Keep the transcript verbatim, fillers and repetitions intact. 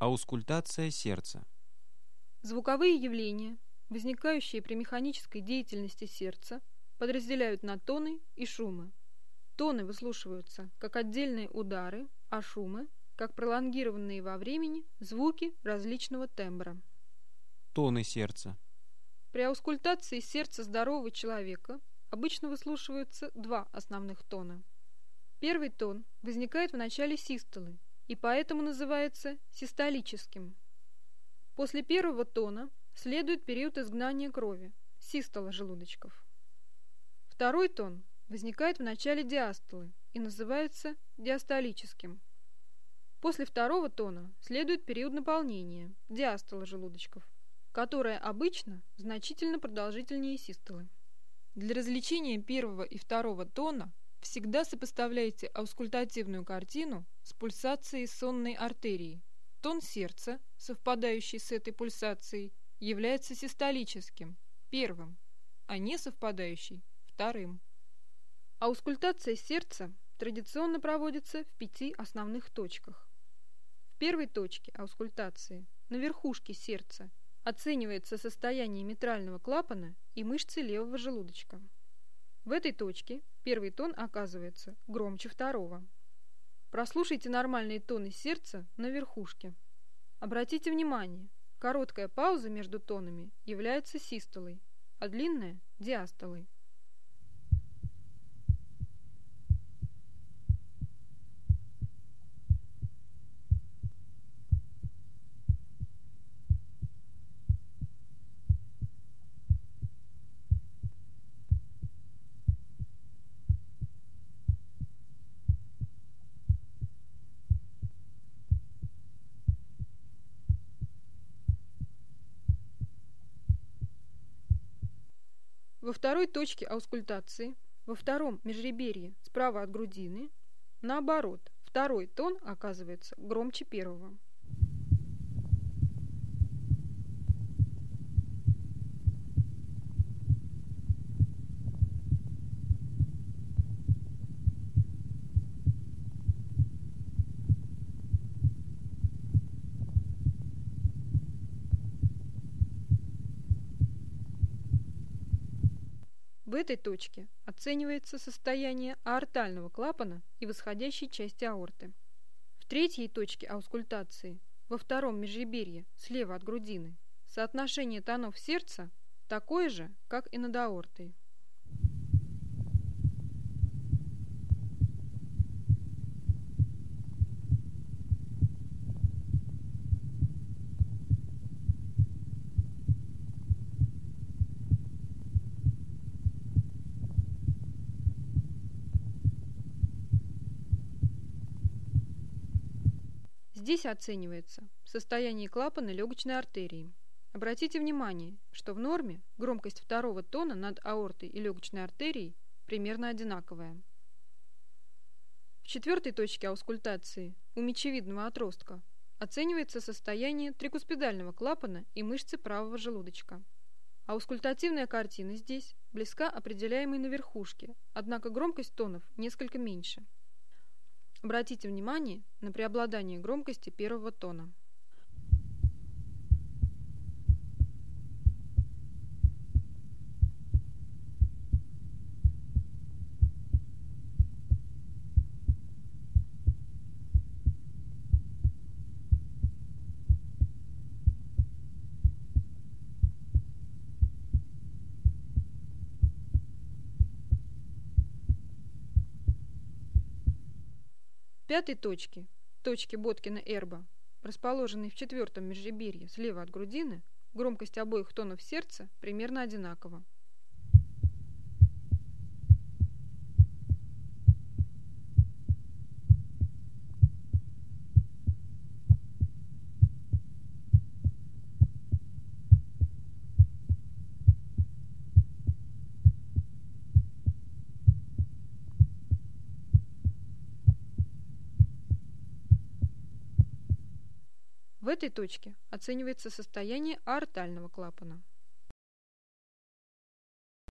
Аускультация сердца. Звуковые явления, возникающие при механической деятельности сердца, подразделяют на тоны и шумы. Тоны выслушиваются как отдельные удары, а шумы – как пролонгированные во времени звуки различного тембра. Тоны сердца. При аускультации сердца здорового человека обычно выслушиваются два основных тона. Первый тон возникает в начале систолы и поэтому называется систолическим. После первого тона следует период изгнания крови, систола желудочков. Второй тон возникает в начале диастолы и называется диастолическим. После второго тона следует период наполнения, диастола желудочков, которая обычно значительно продолжительнее систолы. Для развлечения первого и второго тона всегда сопоставляйте аускультативную картину с пульсацией сонной артерии. Тон сердца, совпадающий с этой пульсацией, является систолическим, первым, а не совпадающий – вторым. Аускультация сердца традиционно проводится в пяти основных точках. В первой точке аускультации, на верхушке сердца, оценивается состояние митрального клапана и мышцы левого желудочка. В этой точке первый тон оказывается громче второго. Прослушайте нормальные тоны сердца на верхушке. Обратите внимание, короткая пауза между тонами является систолой, а длинная – диастолой. Во второй точке аускультации, во втором межреберье справа от грудины, наоборот, второй тон оказывается громче первого. В этой точке оценивается состояние аортального клапана и восходящей части аорты. В третьей точке аускультации, во втором межреберье слева от грудины, соотношение тонов сердца такое же, как и над аортой. Здесь оценивается состояние клапана легочной артерии. Обратите внимание, что в норме громкость второго тона над аортой и легочной артерией примерно одинаковая. В четвертой точке аускультации у мечевидного отростка оценивается состояние трикуспидального клапана и мышцы правого желудочка. Аускультативная картина здесь близка определяемой на верхушке, однако громкость тонов несколько меньше. Обратите внимание на преобладание громкости первого тона. В пятой точке, точке Боткина-Эрба, расположенной в четвертом межреберье слева от грудины, громкость обоих тонов сердца примерно одинакова. В этой точке оценивается состояние аортального клапана.